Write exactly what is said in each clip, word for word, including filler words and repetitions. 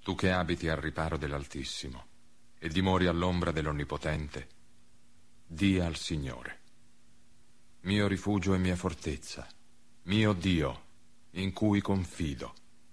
Tu che abiti al riparo dell'Altissimo e dimori all'ombra dell'Onnipotente, di al Signore: mio rifugio e mia fortezza, mio Dio, in cui confido.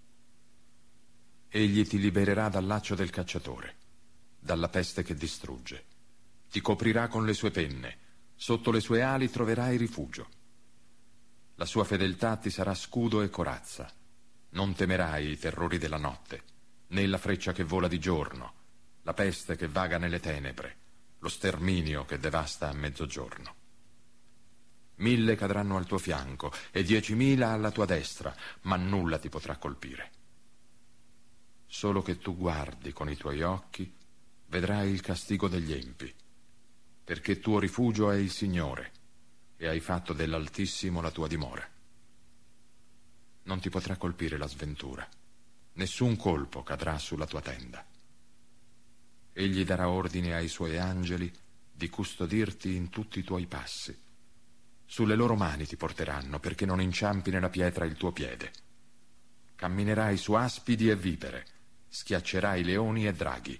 Egli ti libererà dal laccio del cacciatore, dalla peste che distrugge. Ti coprirà con le sue penne, sotto le sue ali troverai rifugio. La sua fedeltà ti sarà scudo e corazza. Non temerai i terrori della notte, né la freccia che vola di giorno, la peste che vaga nelle tenebre, lo sterminio che devasta a mezzogiorno. Mille cadranno al tuo fianco e diecimila alla tua destra, ma nulla ti potrà colpire. Solo che tu guardi con i tuoi occhi, vedrai il castigo degli empi, perché tuo rifugio è il Signore, e hai fatto dell'Altissimo la tua dimora. Non ti potrà colpire la sventura, nessun colpo cadrà sulla tua tenda. Egli darà ordine ai suoi angeli di custodirti in tutti i tuoi passi. Sulle loro mani ti porteranno, perché non inciampi nella pietra il tuo piede. Camminerai su aspidi e vipere, schiaccerai leoni e draghi.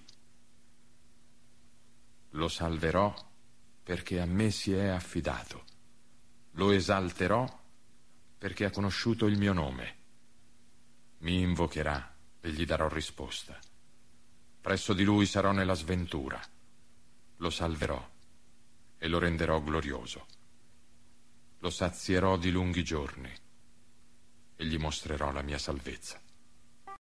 Lo salverò perché a me si è affidato. Lo esalterò perché ha conosciuto il mio nome. Mi invocherà e gli darò risposta. Presso di lui sarò nella sventura. Lo salverò e lo renderò glorioso. Lo sazierò di lunghi giorni e gli mostrerò la mia salvezza.